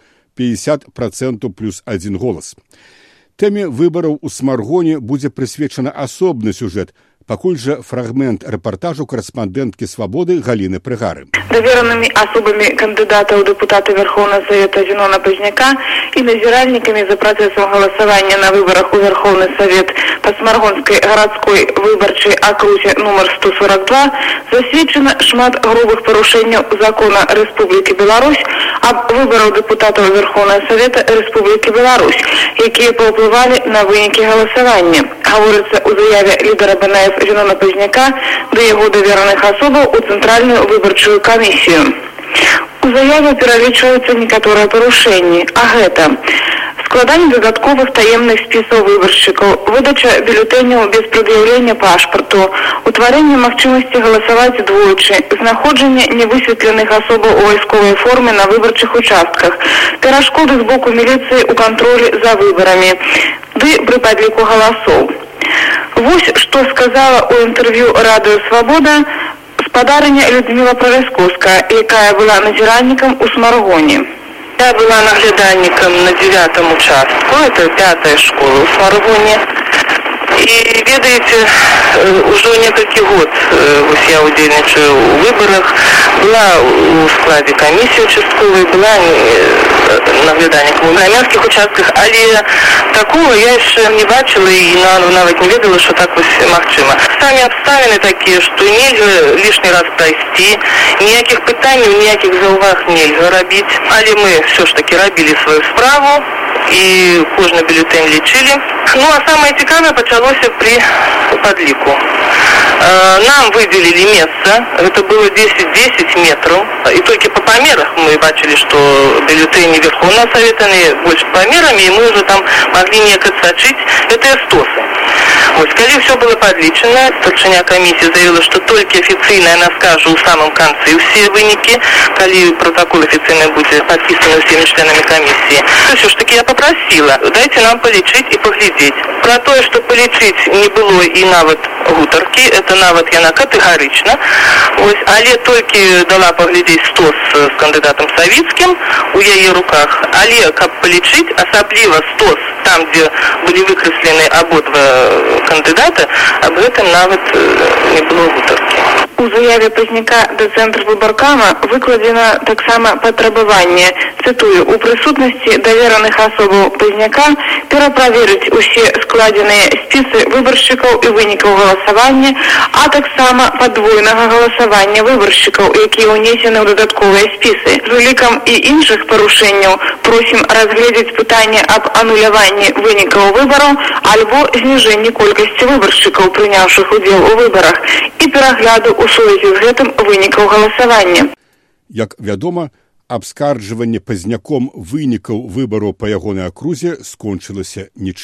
Speaker 2: 50% плюс 1 голас. Тэме выбараў у Смаргоне будзе прысвечаны асобны сюжэт, пакуль жа фрагмент рэпартажу корэспандэнткі «Свабоды» Галіны Прыгары.
Speaker 8: Даверанымі асобамі кандыдата ў дэпутаты Верховного Совета Зянона Пазняка і назіральнікамі за працэсам галасавання на выбарах у Верховны Совет па Смаргонскай гарадской выбарчай акрузе нумар 142 засведчана шмат грубых парушэнняў закона Рэспублікі Беларусь аб выбараў дэпутатаў Верховного Совета Рэспублікі Беларусь, якія паўплывалі на вынікі галасавання. Гаворыцца ў заяве лідара БНФ Зянона Пазняка да яго давераных асобаў у Цэнтральную выбарчую камісію. У заяве пералічваюцца некаторыя парушэнні, а гэта складанне дадатковых таемных спісаў выбаршчыкаў, выдача бюлетэняў без прад'яўлення пашпарту, утварэнне магчымасці галасаваць двойчы, знаходжанне невысветленых асобаў у вайсковай форме на выбарчых участках, перашкоды з боку міліцыі ў кантролі за выбарамі, ды пры падліку галасоў. Вось што сказала ў інтэрв'ю радыё «Свабода» спадарыня Людмила Праляскоўская, якая была назіральнікам у Смаргоне. Я была наглядальником на 9-м участку, это 5-я школа в Смаргоне. И, ведаете, уже некалькі год я удзельнічаю у выборах, была у складе комиссии участковой, была наглядальником у грамянских участках, але такого я еще не бачила и нават не ведала, что так магчыма. Сами обставины такие, что нельзя лишний раз пройти, ніяких пытаний, ніяких зауваг нельзя рабіць, але мы все ж таки рабили свою справу и кожны бюллетень лічили. Ну а самое цікавое пачалося при подліку. Нам выделили место, это было 10 метров, и только по померах мы бачили, что бюллетени Верховного Совета больше померами, и мы уже там могли некое сочить, это стосы. Вот, когда все было подлічено, старшыня комиссии заявила, что только официально она скажет в самом конце все вынікі, когда протокол официально будет подписан всеми членами комиссии. Все-таки я попросила, дайте нам полечить и поглядеть. Про то, что полечить не было и нават гутарки, это нават яна категорично. Вот, але только дала поглядеть стос с кандидатом Савицким у яе руках, але как полечить, особливо стос там, где были выкреслены ободва кандидата, об этом нават не было гутарки. У заяве Пазняка до Цэнтра выбаркама выкладзена таксама патрабаванне, цытую, у прысутнасці давераных асобаў Пазняка пераправерыць усе складзеныя спісы выбаршчыкаў і вынікаў галасавання, а таксама падвойнага галасавання выбаршчыкаў, якія ўнесены ў дадатковыя спісы. З улікам і іншых парушэнняў просім разгледзець пытанне аб ануляванні вынікаў выбараў альбо зніжэнні колькасці выбаршчыкаў, прыняўшых удзел у выбарах, і перагляду ў сувязі з гэтым вынікаў галасавання.
Speaker 2: Як вядома, абскарджванне Пазняком вынікаў выбараў па ягонай акрузе скончылася нічым.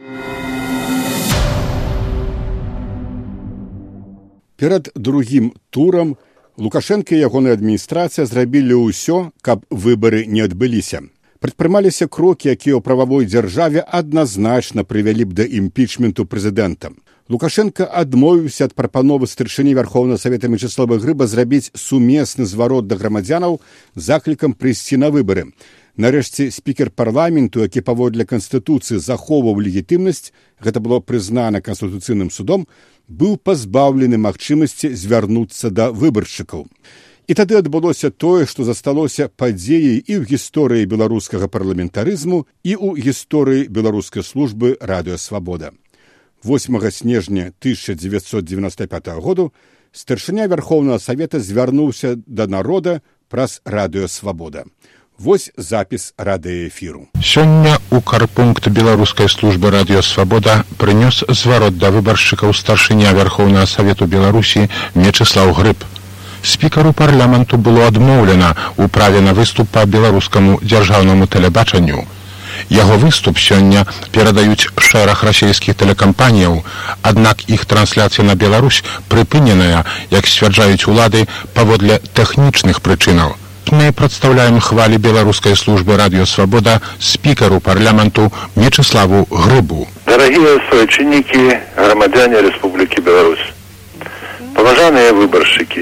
Speaker 2: Перад другім турам Лукашенко і ягоная адміністрацыя зрабілі ўсё, каб выбары не адбыліся. Прадпрымаліся крокі, якія ў прававой дзяржаве адназначна прывялі б да імпічменту прэзідэнта. Лукашенко адмовіўся ад прапановы старшыні Вярхоўнага Савета Мячеслава Грыба зрабіць сумесны зварот да грамадзянаў з заклікам прыйсці на выбары. Нарэшце, спікер парламенту, які паводле Канстытуцыі захоўваў легітымнасць, гэта было прызнана Канстытуцыйным судом, быў пазбаўлены магчымасці звярнуцца да выбаршчыкаў. І тады адбылося тое, што засталося падзеяй і ў гісторыі беларускага парламентарызму, і ў гісторыі беларускай службы «Радыё Свабода». 8 снежня 1995 году старшыня Вярхоўнага Савета звярнуўся да народа праз «Радыё Свабода». Вось запіс радыёэфіру.
Speaker 6: Сёння ў карпункт беларускай службы «Радыё Свабода» прынёс зварот да выбаршчыкаў старшыня Вярхоўнага Савету Беларусі Мячеслаў Грыб. Спікару парламенту было адмоўлена ў праве на выступ па беларускаму дзяржаўнаму тэлебачанню. Яго выступ сёння перадаюць шэраг расійскіх тэлекампаніяў, аднак іх трансляцыя на Беларусь прыпыненая, як сцвярджаюць улады, паводле тэхнічных прычынаў. Мы прадстаўляем хвалі беларускай службы «Радыё Свабода» спікару парламенту Мячеславу Грыбу.
Speaker 7: Дорогие соотечественники, громадяне Республики Беларусь, поважанные выборщики,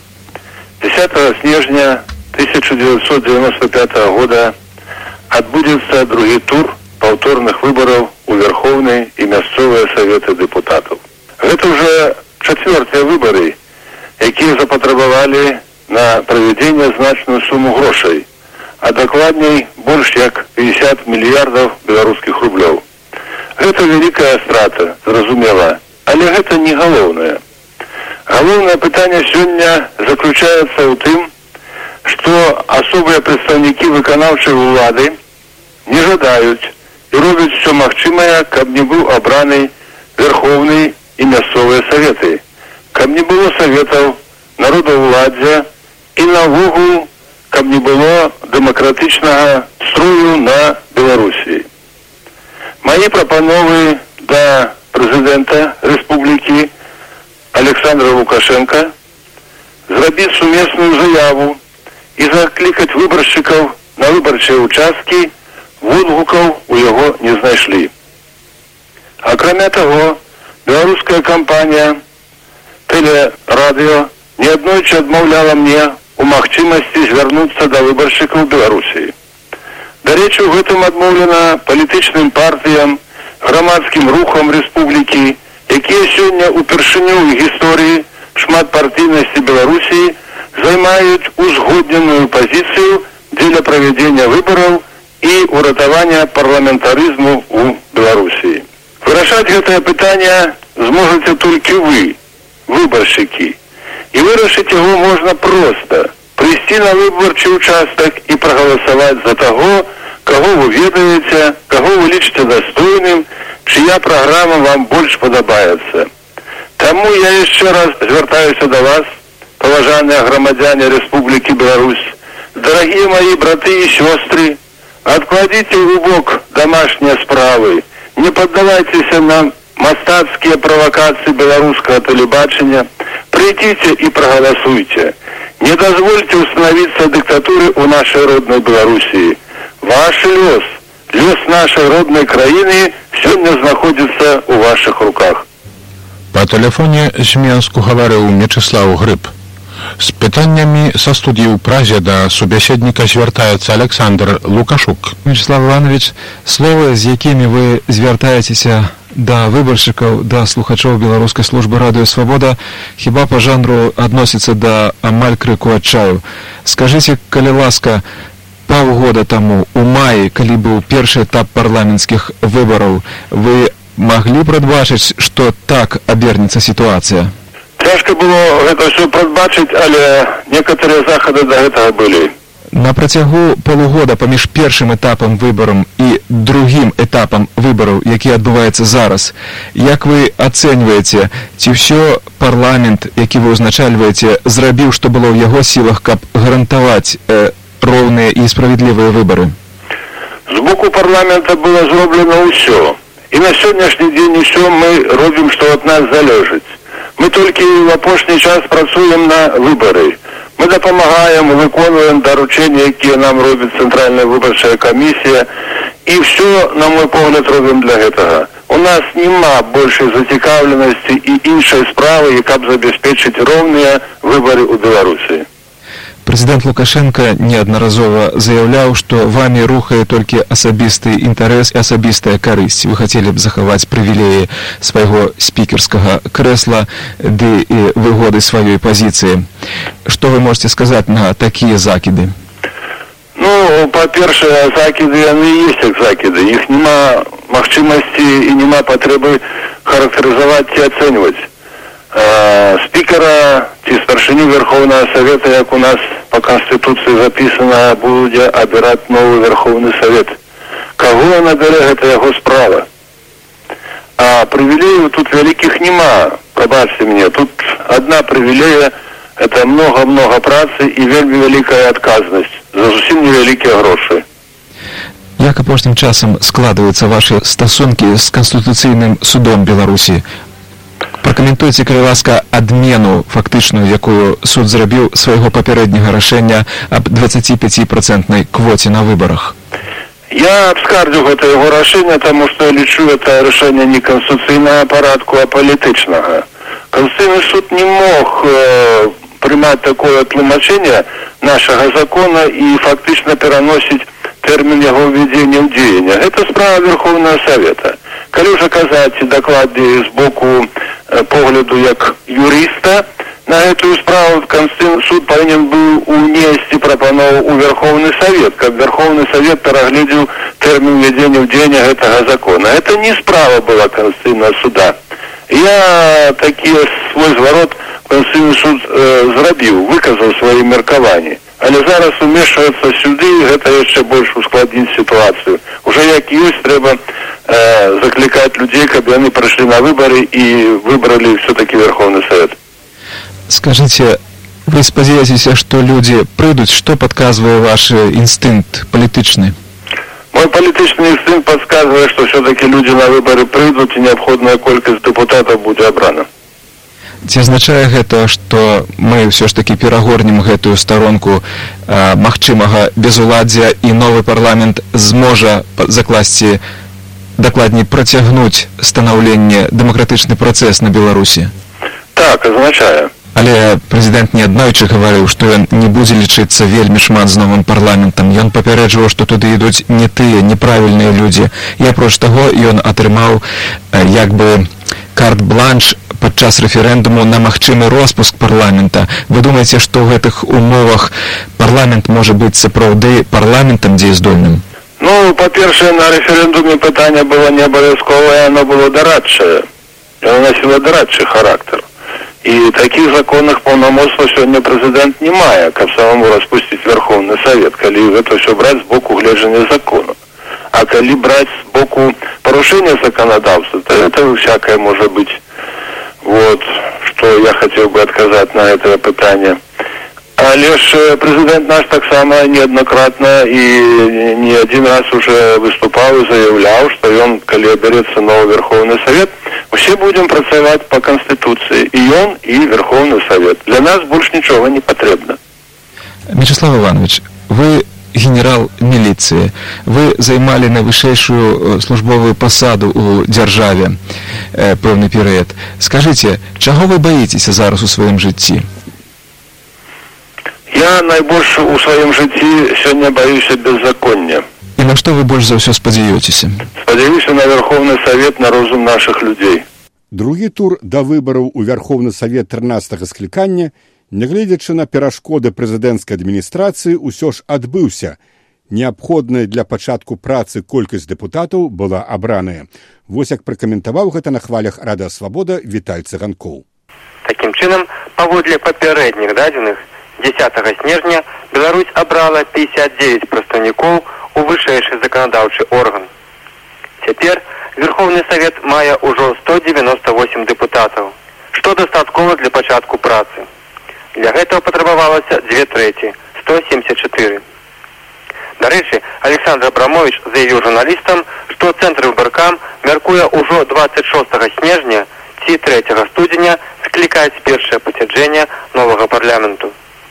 Speaker 7: 10 снежня 1995 года отбудется другой тур повторных выборов у Верховной и мясцовые советы депутатов. Это уже четвертые выборы, которые запотребовали на проведение значную сумму грошей, а докладней больше як 50 миллиардов белорусских рублей. Это великая страта, зразумела, але это не головное. Головное питание сегодня заключается в том, что особые представники выконавчей влады не жадают и робят все махчимое, как не был обраны Верховный и мясцовые советы, как не было советов народовладдя и навогул, каб не было демократичного строю на Беларуси. Мои пропановы до президента республики Александра Лукашенко зробить сумесную заяву и закликать выборщиков на выборчие участки, відгуків у його не знайшли. А кроме того, белорусская компания «Телерадио» неоднойче адмаўляла мне у магчымасці звярнуцца да выбаршчыкаў Беларусі. Дарэчы, у гэтым адмоўлена палітычным партыям, грамадскім рухам рэспублікі, якія сёння ўпершыню ў гісторыі шматпартыйнасці Беларусі займаюць узгодненую пазіцыю дзеля правядзення выбараў і ўратавання парламентарызму ў Беларусі. Вырашаць гэтае пытанне зможаце толькі вы, выбаршчыкі. И вырашить его можно просто. Прийти на выборчий участок и проголосовать за того, кого вы ведаете, кого вы лічите достойным, чья программа вам больше подобается. Тому я еще раз звертаюсь до вас, поважанные громадяне Республики Беларусь, дорогие мои браты и сестры, откладите в бок домашние справы, не поддавайтесь на мастацкие провокации белорусского телебачения, придите и проголосуйте. Не дозвольте установиться диктатуре у нашей родной Белоруссии. Ваш лёс, лёс нашей родной краины сегодня находится у ваших руках.
Speaker 6: По телефоне з Менску говорил Мячеслав Грыб. З питаннями со студії у Празі до собеседника звертається Олександр Лукашук.
Speaker 9: Мячеслав Іванович, слово, з якими ви звертаєтеся до виборщиків, до слухачів Білоруської служби «Радіо Свобода», хіба по жанру відноситься до амаль крику адчаю. Скажите, коли ласка, паўгода тому, у маі, калі быў першы этап парламенцкіх выбораў, вы могли прадбачыць, што так абернецца сітуацыя?
Speaker 7: Цяжка было гэта ўсё прадбачыць, але некаторыя захады да гэтага былі.
Speaker 9: На працягу полугода паміж першым этапам выбарам і другім этапам выбараў, які адбываецца зараз, як вы ацэньваеце, ці ўсё парламент, які вы ўзначальваеце, зрабіў, што было ў яго сілах, каб гарантаваць роўныя і справядлівыя выбары?
Speaker 7: З боку парламента было зроблена ўсё.
Speaker 10: І на сённяшні дзень усё мы робім, што ад нас залежыць. Мы толькі в апошні час працуем на выбары. Мы дапамагаем, выконваем даручэнні, якія нам робіць Цэнтральная выбарчая камісія. І все, на мой погляд, робім для гэтага. У нас нема большай зацікаўленасці і іншай справы, яка б забяспечыць роўныя выбары ў Беларусі.
Speaker 9: Президент Лукашенко неаднаразова заяўляў, што вамі рухае толькі асабісты інтарэс і асабістая карысць. Вы хацелі б захаваць прывілеі свайго спікерскага крэсла ды і выгоды сваёй пазіцыі. Што вы можете сказаць на такія закіды?
Speaker 10: Ну, па-першае, закіды, яны і ёсць як закіды. Іх няма магчымасці і няма патрэбы характарызаваць ці ацэньваць. Спикера ці старшыню Верховного Совета, як у нас по Конституции записано, будзе абіраць новый Верховный Совет. Кого он абярэ, гэта яго справа. А привилеев тут великих нема, пробачьте мне. Тут одна привилея, это много-много працы и вельмі великая отказность за зусім невеликие грошы.
Speaker 9: Як апошнім часам складываюцца ваши стасункі з Конституцыйным судом Беларусі? Пракаментуйце, калі ласка, адмену фактычную, якую суд зрабіў свайго папярэдняга рашэння аб 25% квоце на выбарах.
Speaker 10: Я абскардзю гэта яго рашэнне, таму што я лічу гэта рашэнне не конституцыйнага парадку, а палітычнага. Конституцыйны суд не мог прымаць такое тлумачэнне нашага закона і фактычна пераносіць тэрмін яго ўвядзення ў дзеянне. Гэта справа Верховного Совета. Калі ўжо казаць дакладней з боку погляду як юриста, на эту справу Конституцыйны суд павінен быў унесці прапанову ў Верховны Совет, каб Верховны Совет перагледзеў тэрмін увядзення ў дзеянне гэтага закона. Это не справа была Конституцыйнага суда. Я такі свой зварот Конституцыйны суд зрабіў, выказаў свае меркаванні. Але зараз умешвацца сюды, гэта яшчэ больш ускладніць сітуацыю. Уже як ёсць, трэба заклікаць людзей, каб яны прыйшлі на выбары і выбралі все-таки Верховны Совет.
Speaker 9: Скажите, вы спадзяецеся, што людзі прыйдуць, што падказвае ваш інстынкт палітычны?
Speaker 10: Мой палітычны інстынкт падказвае, што все-таки людзі на выбары прыйдуць і неабходная колькасць дэпутатаў будзе абрана.
Speaker 9: Ці азначае гэта, што мы ўсё ж такі перагорнем гэтую старонку магчымага безуладдзя і новы парламент зможа закласці, дакладней працягнуць станаўленне дэмакратычны працэс на Беларусі?
Speaker 10: Так, азначае.
Speaker 9: Але прэзідэнт неаднойчы гаварыў, што ён не будзе лічыцца вельмі шмат з новым парламентам. Ён папярэджваў, што туды ідуць не тыя неправільныя людзі. І апроч таго ён атрымаў як бы карт-бланш падчас рэферэндуму на магчымы роспуск парламента. Вы думаеце, што ў гэтых умовах парламент можа быць сапраўды парламентам дзеяздольным?
Speaker 10: Ну, па-першае, на рэферэндуме пытанне было не абавязковае, оно было дорадчае. Оно носило дорадчы характар. І такіх законных паўнамоцтваў сёння прэзідэнт не мае, каб самому распусціць Верховны Совет, калі гэта ўсё браць з боку гледжання закону. А калі браць з боку парушэння законодаўства, то это всякое может быть. Вот, что я хотел бы отказать на это пытание. Але ж президент наш так само неоднократно и не один раз уже выступал и заявлял, что он, коли оберется новый Верховный Совет, все будем працаваць по Конституции, и он, и Верховный Совет. Для нас больше ничего не потребно.
Speaker 9: Мячеслав Иванович, вы генерал міліцыі. Вы займалі найвышэйшую службовую пасаду ў дзяржаве пэўны перыяд. Скажыце, чаго вы баіцеся зараз у сваім жыцці?
Speaker 10: Я найбольш у сваім жыцці сёння баюся беззаконня.
Speaker 9: І на што вы больш за ўсё спадзяёцеся?
Speaker 10: Спадзяюся на Верховны Совет, на розум нашых людзей.
Speaker 2: Другі тур да выбараў у Верховны Совет 13-го склікання, нягледзячы на перашкоды прэзідэнцкай адміністрацыі, усё ж адбыўся. Неабходная для пачатку працы колькасць дэпутатаў была абраная. Вось як пракаментаваў гэта на хвалях Радыё Свабода Віталь Цыганкоў.
Speaker 4: Такім чынам, паводле папярэдніх дадзеных, 10 снежня Беларусь абрала 59 прадстаўнікоў у вышэйшы заканадаўчы орган. Цяпер Верховны Совет мае ўжо 198 дэпутатаў, што дастаткова для пачатку працы. Для гэтага патрабавалася 2/3, 174. Дарэчы, Александр Абрамович заявіў журналістам, што Цэнтр выбаркам мяркуе ўжо 26 снежня ці 3 студзеня склікаць першае пасяджэнне новага парламенту.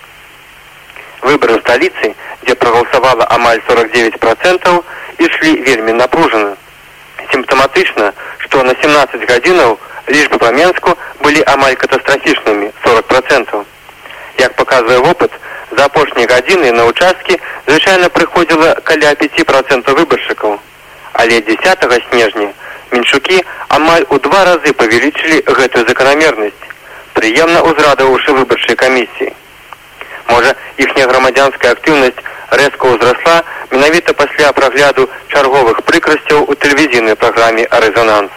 Speaker 4: Выбары ў сталіцы, дзе прагаласавала амаль 49%, ішлі вельмі напружана. Сімптаматычна, што на 17 гадзінаў лічбы па Менску былі амаль катастрафічнымі 40%. Як паказвае вопыт, за апошнія гадзіны на ўчасткі звычайна прыходзіла каля 5% выбаршчыкаў. Але 10 снежня меншукі амаль у 2 разы павялічылі гэтую заканамернасць, прыемна ўзрадаваўшы выбарчай камісіі. Можа, іхняя грамадзянская актыўнасць рэзка ўзрасла менавіта пасля прагляду чарговых прыкрасцяў у тэлевізійнай праграме «Рэзананс».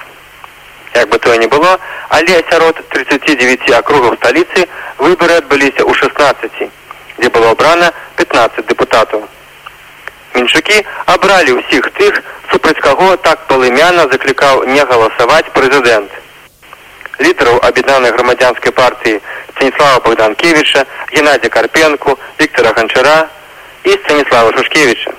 Speaker 4: Як бы то ни было, але сярод 39 акругаў сталіцы выбары адбыліся ў 16, дзе было абрана 15 дэпутатаў. Меншукі абралі ўсіх тых, супраць каго так палымяна заклікаў не галасаваць прэзідэнт. Лідараў аб'яднанай грамадзянскай партыі Станіслава Богданкевіча, Геннадзя Карпенку, Віктора Ганчара і Станіслава Шушкевіча.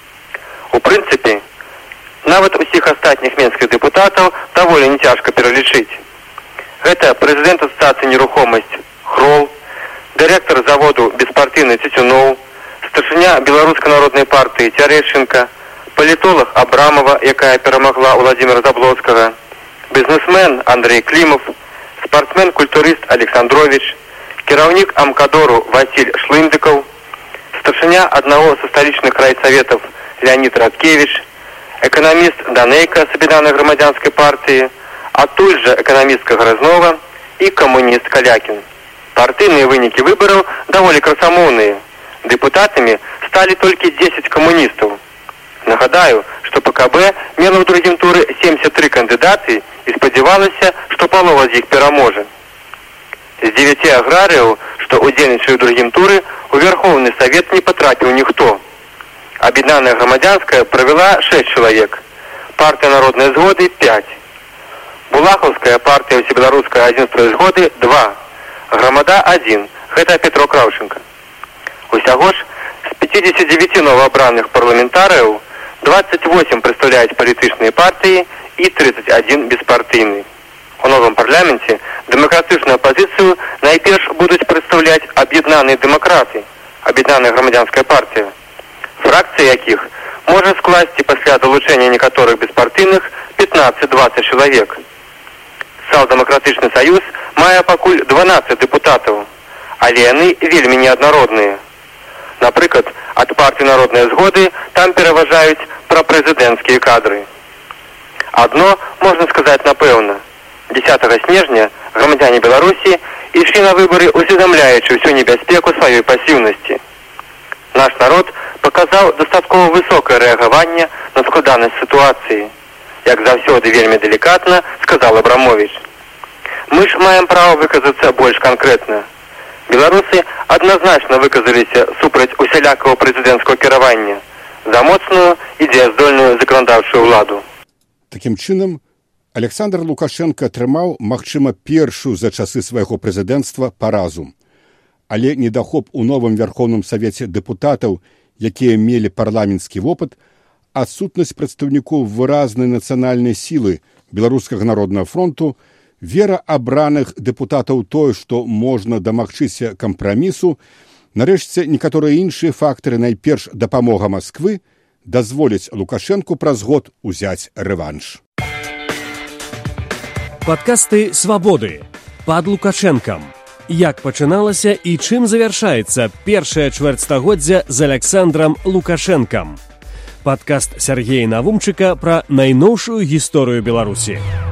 Speaker 4: У прынцыпе, нават усіх астатніх менскіх дэпутатаў даволі не цяжка пералічыць. Гэта прэзідэнт асацыяцыі нерухомасць Хрол, дырэктар заводу беспартыйны Цюцюноў, старшыня беларускай народнай партыі Цярэшчынка, палітолог Абрамова, якая перамагла Владзіміра Заблоцкага, бізнесмен Андрей Клімов, спартсмен-культурыст Александрович, кіраўнік Амкадору Васіль Шлындыкаў, старшыня аднаго са сталічных райсаветаў Леонид Радкевич, эканаміст Данейка з аб'яднанай грамадзянскай партыі, адтуль жа эканамістка Грызнова і камуніст Калякін. Партыйныя вынікі выбараў даволі красамоўныя. Дэпутатамі сталі толькі 10 камуністаў. Нагадаю, што ПКБ мела ў другім туры 73 кандыдаты і спадзявалася, што палова з іх пераможа. З 9 аграрыяў, што ўдзельнічалі ў другім туры, у Верховны Савет не патрапіў ніхто. Аб'яднаная грамадзянская правяла 6 чалавек, партыя народнай згоды 5. Булахаўская партыя ўсебеларускае адзінства і згоды 2, грамада 1, гэта Петро Краўченка. Усяго ж з 59 новаабраных парламентарыяў 28 прадстаўляюць палітычныя партыі і 31 беспартыйны. У новым парламенце дэмакратычную апазіцыю найперш будуць прадстаўляць аб'яднаныя дэмакраты, аб'яднаная грамадзянская партыя, фракцыя якіх можа скласці пасля далучэння некаторых беспартыйных 15-20 чалавек. Сацыял-дэмакратычны саюз мае пакуль 12 дэпутатаў, але яны вельмі неаднародныя. Напрыклад, ад партыі народнай згоды там пераважаюць прапрэзідэнцкія кадры. Адно можна сказаць напэўна. 10 снежня грамадзяне Беларусі ішлі на выбары, усведамляючы ўсю небяспеку сваёй пасіўнасці. Наш народ паказаў дастаткова высокае рэагаванне на складанасць сітуацыі. Як заўсёды вельмі далікатна, сказал Абрамович. Мы ж маем права выказацца больш канкрэтна. Беларусы адназначна выказаліся супраць усялякага прэзідэнцкага кіравання за моцную і дзеяздольную заканадаўчую ўладу.
Speaker 2: Такім чынам, Александр Лукашенко атрымаў, магчыма, першую за часы свайго прэзідэнцтва паразу. Але недахоп у новым Верховным Савеце дэпутатаў, якія мелі парламенцкі вопыт, адсутнасць прадстаўнікоў выразнай нацыянальнай сілы Беларускага народнага фронту, вера абраных дэпутатаў тое, што можна дамагчыся кампрамісу, нарэшце некаторыя іншыя фактары, найперш дапамога Масквы, дазволяць Лукашенку праз год узяць рэванш.
Speaker 1: Падкасты «Свабоды» пад Лукашэнкам. Як пачыналася і чым завяршаецца першае чвэрцьстагоддзя з Александрам Лукашэнкам. Падкаст Сяргея Навумчыка пра найноўшую гісторыю Беларусі.